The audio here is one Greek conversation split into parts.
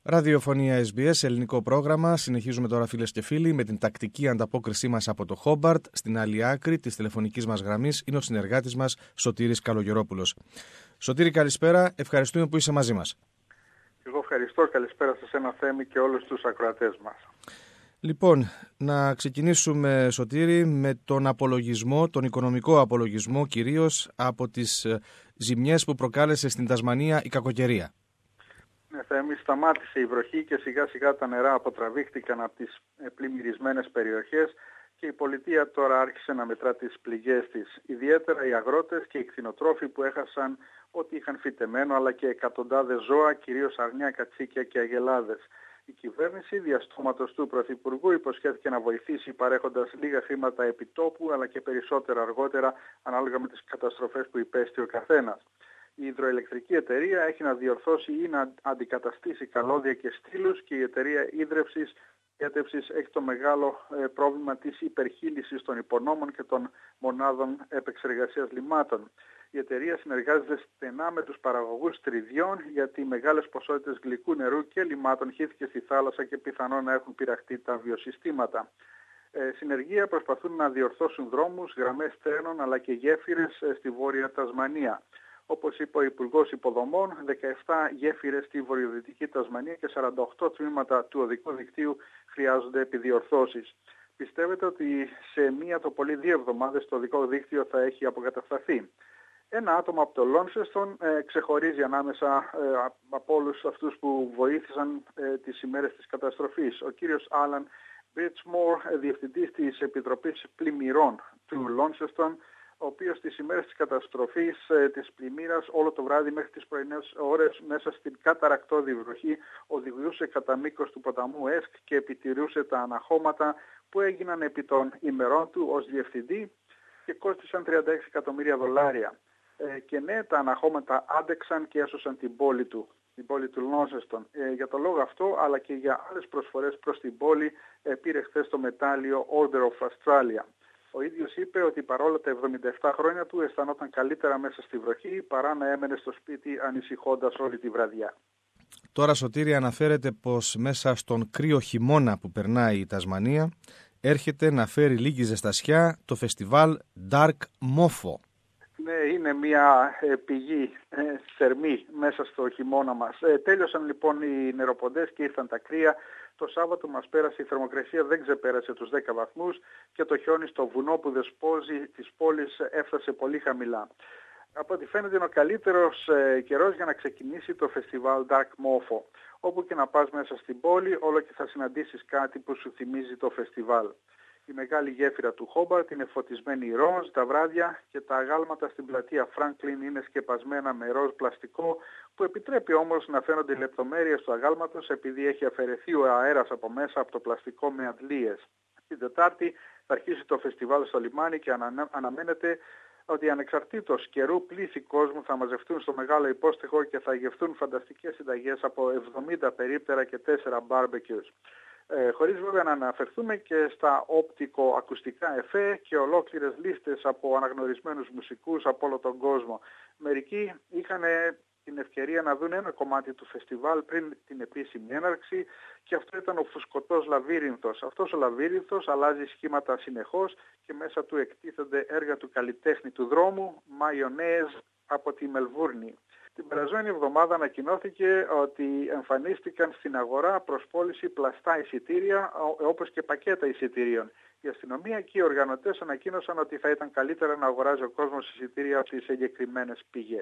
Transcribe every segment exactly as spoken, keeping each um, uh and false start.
Ραδιοφωνία Ες Μπι Ες, ελληνικό πρόγραμμα. Συνεχίζουμε τώρα, φίλες και φίλοι, με την τακτική ανταπόκρισή μας από το Χόμπαρτ. Στην άλλη άκρη της τηλεφωνικής μας γραμμής είναι ο συνεργάτης μας, Σωτήρης Καλογερόπουλος. Σωτήρη, καλησπέρα. Ευχαριστούμε που είσαι μαζί μας. Εγώ ευχαριστώ. Καλησπέρα σε ένα Θέμη και όλους τους ακροατές μας. Λοιπόν, να ξεκινήσουμε, Σωτήρη, με τον απολογισμό, τον οικονομικό απολογισμό, κυρίως από τις ζημιές που προκάλεσε στην Τασμανία η κακοκαιρία. Ναι, Θέμη, σταμάτησε η βροχή και σιγά σιγά τα νερά αποτραβήχτηκαν από τις πλημμυρισμένες περιοχές και η πολιτεία τώρα άρχισε να μετρά τις πληγές της. Ιδιαίτερα οι αγρότες και οι κτηνοτρόφοι που έχασαν ό,τι είχαν φυτεμένο, αλλά και εκατοντάδες ζώα, κυρίως αρνιά, κατσίκια και αγελάδες. Η κυβέρνηση διαστόματος του Πρωθυπουργού υποσχέθηκε να βοηθήσει παρέχοντας λίγα χρήματα επιτόπου, αλλά και περισσότερα αργότερα ανάλογα με τις καταστροφές που υπέστη ο καθένας. Η υδροελεκτρική εταιρεία έχει να διορθώσει ή να αντικαταστήσει καλώδια και στήλους και η εταιρεία ίδρευσης έτευσης έχει το μεγάλο ε, πρόβλημα της υπερχείλησης των υπονόμων και των μονάδων επεξεργασίας λιμάτων. Η εταιρεία συνεργάζεται στενά με τους παραγωγούς τριδιών, γιατί μεγάλες ποσότητες γλυκού νερού και λιμάτων χύθηκε στη θάλασσα και πιθανόν να έχουν πειραχτεί τα βιοσυστήματα. Ε, συνεργεία προσπαθούν να διορθώσουν δρόμους, γραμμές τρένων αλλά και γέφυρες ε, στη Βόρεια Τασμανία. Όπως είπε ο Υπουργός Υποδομών, δεκαεπτά γέφυρες στη βορειοδυτική Τασμανία και σαράντα οκτώ τμήματα του οδικού δικτύου χρειάζονται επιδιορθώσεις. Πιστεύετε ότι σε μία το πολύ δύο εβδομάδες το οδικό δίκτυο θα έχει αποκατασταθεί? Ένα άτομο από το Λόνσεστον ε, ξεχωρίζει ανάμεσα ε, από όλους αυτούς που βοήθησαν ε, τις ημέρες της καταστροφής. Ο κύριος Άλαν Μπίτσμορ, διευθυντής της Επιτροπής Πλημμυρών του Λόνσεστον, ο οποίος στις ημέρες της καταστροφής ε, της πλημμύρας όλο το βράδυ μέχρι τις πρωινές ώρες μέσα στην καταρακτώδη βροχή οδηγούσε κατά μήκος του ποταμού Έσκ και επιτηρούσε τα αναχώματα που έγιναν επί των ημερών του ως διευθυντή και κόστησαν τριάντα έξι εκατομμύρια δολάρια. Ε, και ναι, τα αναχώματα άντεξαν και έσωσαν την πόλη του, την πόλη του Λόνσεστον. Ε, για το λόγο αυτό, αλλά και για άλλες προσφορές προς την πόλη, ε, πήρε χθες το μετάλλιο Order of Australia. Ο ίδιος είπε ότι παρόλα τα εβδομήντα επτά χρόνια του αισθανόταν καλύτερα μέσα στη βροχή παρά να έμενε στο σπίτι ανησυχώντας όλη τη βραδιά. Τώρα, Σωτήρη, αναφέρεται πως μέσα στον κρύο χειμώνα που περνάει η Τασμανία έρχεται να φέρει λίγη ζεστασιά το φεστιβάλ Dark Mofo. Ναι, είναι μια ε, πηγή ε, θερμή μέσα στο χειμώνα μας. Ε, τέλειωσαν λοιπόν οι νεροποντές και ήρθαν τα κρύα. Το Σάββατο μας πέρασε η θερμοκρασία, δεν ξεπέρασε τους δέκα βαθμούς και το χιόνι στο βουνό που δεσπόζει της πόλης έφτασε πολύ χαμηλά. Από ό,τι φαίνεται είναι ο καλύτερος ε, καιρός για να ξεκινήσει το φεστιβάλ Dark Mofo. Όπου και να πας μέσα στην πόλη, όλο και θα συναντήσεις κάτι που σου θυμίζει το φεστιβάλ. Η μεγάλη γέφυρα του Χόμπαρτ είναι φωτισμένη ροζ τα βράδια και τα αγάλματα στην πλατεία Φράνκλιν είναι σκεπασμένα με ροζ πλαστικό, που επιτρέπει όμως να φαίνονται λεπτομέρειες του αγάλματος επειδή έχει αφαιρεθεί ο αέρας από μέσα από το πλαστικό με αντλίες. Την Τετάρτη θα αρχίσει το φεστιβάλ στο λιμάνι και ανα... αναμένεται ότι ανεξαρτήτως καιρού πλήθη κόσμου θα μαζευτούν στο μεγάλο υπόστεγο και θα γευτούν φανταστικές συνταγές από εβδομήντα περίπτερα και τέσσερα barbecues. Ε, χωρίς βέβαια να αναφερθούμε και στα οπτικοακουστικά εφέ και ολόκληρες λίστες από αναγνωρισμένους μουσικούς από όλο τον κόσμο. Μερικοί είχαν την ευκαιρία να δουν ένα κομμάτι του φεστιβάλ πριν την επίσημη έναρξη και αυτό ήταν ο φουσκωτός λαβύρινθος. Αυτός ο λαβύρινθος αλλάζει σχήματα συνεχώς και μέσα του εκτίθενται έργα του καλλιτέχνη του δρόμου, Μαϊονέζ από τη Μελβούρνη. Την περασμένη εβδομάδα ανακοινώθηκε ότι εμφανίστηκαν στην αγορά προς πώληση πλαστά εισιτήρια όπως και πακέτα εισιτήριων. Η αστυνομία και οι οργανωτές ανακοίνωσαν ότι θα ήταν καλύτερα να αγοράζει ο κόσμος εισιτήρια από τις εγκεκριμένες πηγές.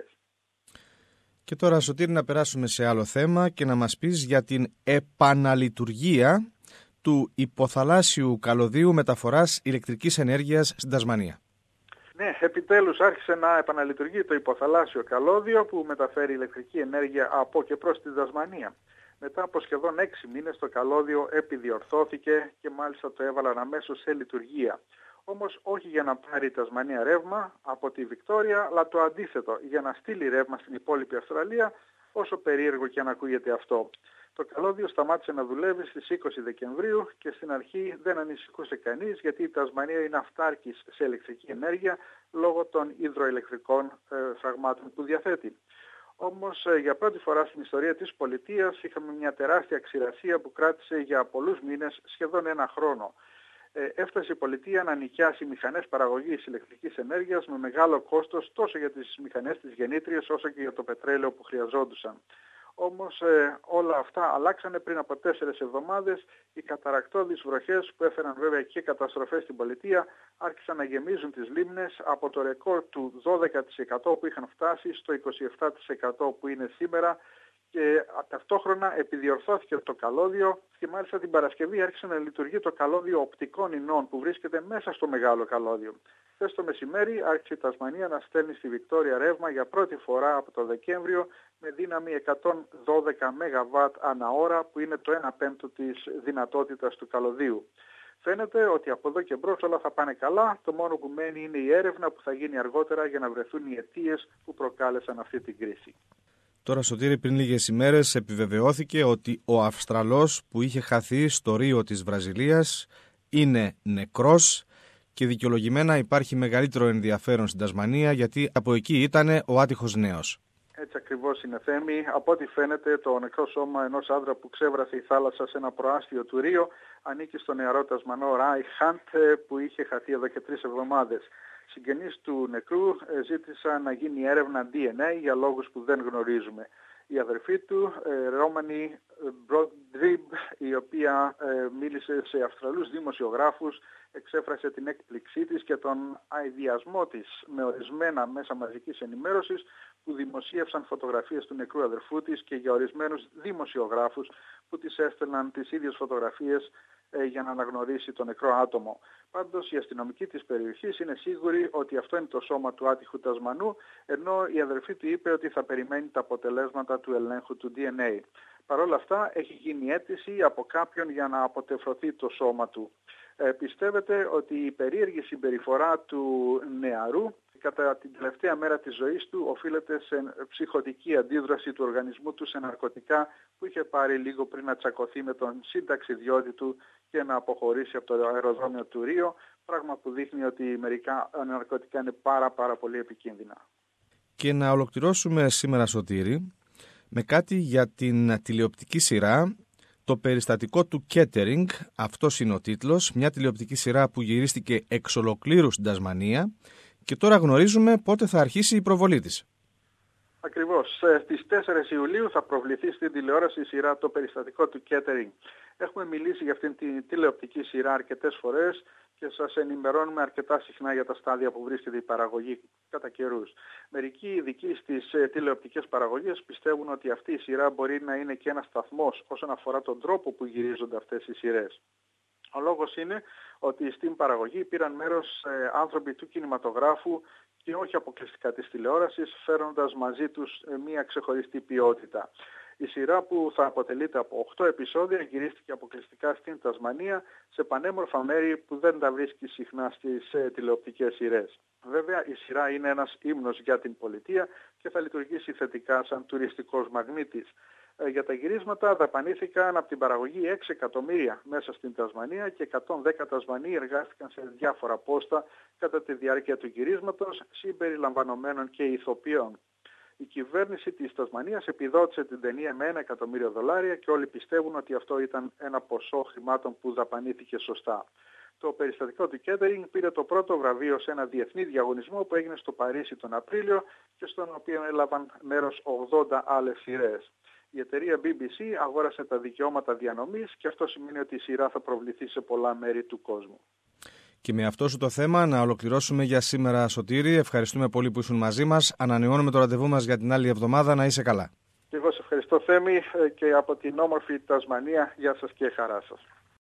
Και τώρα, Σωτήρη, να περάσουμε σε άλλο θέμα και να μας πεις για την επαναλειτουργία του υποθαλάσσιου καλωδίου μεταφοράς ηλεκτρικής ενέργειας στην Τασμανία. Ναι, επιτέλους άρχισε να επαναλειτουργεί το υποθαλάσσιο καλώδιο που μεταφέρει ηλεκτρική ενέργεια από και προς την Τασμανία. Μετά από σχεδόν έξι μήνες το καλώδιο επιδιορθώθηκε και μάλιστα το έβαλαν αμέσως σε λειτουργία. Όμως όχι για να πάρει η Τασμανία ρεύμα από τη Βικτόρια, αλλά το αντίθετο, για να στείλει ρεύμα στην υπόλοιπη Αυστραλία, όσο περίεργο και αν ακούγεται αυτό. Το καλώδιο σταμάτησε να δουλεύει στις είκοσι Δεκεμβρίου και στην αρχή δεν ανησυχούσε κανείς, γιατί η Τασμανία είναι αυτάρκης σε ηλεκτρική ενέργεια λόγω των υδροηλεκτρικών ε, φραγμάτων που διαθέτει. Όμως για πρώτη φορά στην ιστορία της πολιτείας είχαμε μια τεράστια ξηρασία που κράτησε για πολλούς μήνες, σχεδόν ένα χρόνο. Ε, έφτασε η πολιτεία να νοικιάσει μηχανές παραγωγής ηλεκτρικής ενέργειας με μεγάλο κόστος τόσο για τις μηχανές της γεννήτριας όσο και για το πετρέλαιο που χρειαζόντουσαν. Όμως ε, όλα αυτά αλλάξανε πριν από τέσσερις εβδομάδες. Οι καταρρακτώδεις βροχές που έφεραν βέβαια και καταστροφές στην πολιτεία άρχισαν να γεμίζουν τις λίμνες από το ρεκόρ του δώδεκα τοις εκατό που είχαν φτάσει στο είκοσι επτά τοις εκατό που είναι σήμερα, και ταυτόχρονα επιδιορθώθηκε το καλώδιο και μάλιστα την Παρασκευή άρχισε να λειτουργεί το καλώδιο οπτικών ινών που βρίσκεται μέσα στο μεγάλο καλώδιο. Χθες το μεσημέρι άρχισε η Τασμανία να στέλνει στη Βικτόρια ρεύμα για πρώτη φορά από το Δεκέμβριο με δύναμη εκατόν δώδεκα μεγαβάτ ανά ώρα, που είναι το ένα πέμπτο της δυνατότητας του καλωδίου. Φαίνεται ότι από εδώ και μπρος όλα θα πάνε καλά, το μόνο που μένει είναι η έρευνα που θα γίνει αργότερα για να βρεθούν οι αιτίες που προκάλεσαν αυτή την κρίση. Τώρα, Σωτήρη, πριν λίγες ημέρες επιβεβαιώθηκε ότι ο Αυστραλός που είχε χαθεί στο Ρίο της Βραζιλίας είναι νεκρός και δικαιολογημένα υπάρχει μεγαλύτερο ενδιαφέρον στην Τασμανία γιατί από εκεί ήταν ο άτυχος νέος. Έτσι ακριβώς είναι, Θέμη. Από ό,τι φαίνεται το νεκρό σώμα ενός άντρα που ξέβρασε η θάλασσα σε ένα προάστιο του Ρίο ανήκει στο νεαρό Τασμανό Ράι Χαντ που είχε χαθεί εδώ και τρεις εβδομάδες. Συγγενείς του νεκρού ζήτησαν να γίνει έρευνα ντι εν έι για λόγους που δεν γνωρίζουμε. Η αδερφή του, Ρόμανι Μπροντρίμπ, η οποία μίλησε σε Αυστραλούς δημοσιογράφους, εξέφρασε την έκπληξή της και τον αηδιασμό της με ορισμένα μέσα μαζικής ενημέρωσης που δημοσίευσαν φωτογραφίες του νεκρού αδερφού της και για ορισμένους δημοσιογράφους που της έστελναν τις ίδιες φωτογραφίες για να αναγνωρίσει το νεκρό άτομο. Πάντως η αστυνομική της περιοχής είναι σίγουρη ότι αυτό είναι το σώμα του άτυχου Τασμανού, ενώ η αδερφή του είπε ότι θα περιμένει τα αποτελέσματα του ελέγχου του ντι εν έι. Παρ' όλα αυτά έχει γίνει αίτηση από κάποιον για να αποτεφρωθεί το σώμα του. Ε, πιστεύετε ότι η περίεργη συμπεριφορά του νεαρού κατά την τελευταία μέρα της ζωής του οφείλεται σε ψυχοτική αντίδραση του οργανισμού του σε ναρκωτικά που είχε πάρει λίγο πριν να τσακωθεί με τον συνταξιδιώτη του και να αποχωρήσει από το αεροδρόμιο του Ρίο, πράγμα που δείχνει ότι μερικά ναρκωτικά είναι πάρα πάρα πολύ επικίνδυνα. Και να ολοκληρώσουμε σήμερα, Σωτήρη, με κάτι για την τηλεοπτική σειρά «Το περιστατικό του Kettering», αυτός είναι ο τίτλος, μια τηλεοπτική σειρά που γυρίστηκε εξ ολοκλήρου στην Τασμανία και τώρα γνωρίζουμε πότε θα αρχίσει η προβολή της. Ακριβώς. Στις τέσσερις Ιουλίου θα προβληθεί στην τηλεόραση η σειρά «Το περιστατικό του Kettering». Έχουμε μιλήσει για αυτήν την τηλεοπτική σειρά αρκετές φορές και σας ενημερώνουμε αρκετά συχνά για τα στάδια που βρίσκεται η παραγωγή κατά καιρούς. Μερικοί ειδικοί στις τηλεοπτικές παραγωγές πιστεύουν ότι αυτή η σειρά μπορεί να είναι και ένας σταθμός όσον αφορά τον τρόπο που γυρίζονται αυτές οι σειρές. Ο λόγος είναι ότι στην παραγωγή πήραν μέρος ε, άνθρωποι του κινηματογράφου και όχι αποκλειστικά της τηλεόρασης, φέρνοντας μαζί τους ε, μια ξεχωριστή ποιότητα. Η σειρά, που θα αποτελείται από οκτώ επεισόδια, γυρίστηκε αποκλειστικά στην Τασμανία σε πανέμορφα μέρη που δεν τα βρίσκει συχνά στις ε, τηλεοπτικές σειρές. Βέβαια, η σειρά είναι ένας ύμνος για την πολιτεία και θα λειτουργήσει θετικά σαν τουριστικός μαγνήτης. Ε, για τα γυρίσματα δαπανήθηκαν από την παραγωγή έξι εκατομμύρια μέσα στην Τασμανία και εκατόν δέκα Τασμανοί εργάστηκαν σε διάφορα πόστα κατά τη διάρκεια του γυρίσματος, συμπεριλαμβανομένων και ηθοποιών. Η κυβέρνηση της Τασμανίας επιδότησε την ταινία με ένα εκατομμύριο δολάρια και όλοι πιστεύουν ότι αυτό ήταν ένα ποσό χρημάτων που δαπανήθηκε σωστά. Το περιστατικό του Kettering πήρε το πρώτο βραβείο σε ένα διεθνή διαγωνισμό που έγινε στο Παρίσι τον Απρίλιο και στον οποίο έλαβαν μέρος ογδόντα άλλες σειρές. Η εταιρεία μπι μπι σι αγόρασε τα δικαιώματα διανομής και αυτό σημαίνει ότι η σειρά θα προβληθεί σε πολλά μέρη του κόσμου. Και με αυτό σου το θέμα να ολοκληρώσουμε για σήμερα, Σωτήρη. Ευχαριστούμε πολύ που ήσουν μαζί μας. Ανανεώνουμε το ραντεβού μας για την άλλη εβδομάδα. Να είσαι καλά. Και εγώ σε ευχαριστώ, Θέμη, και από την όμορφη Τασμανία, γεια σας και χαρά σας.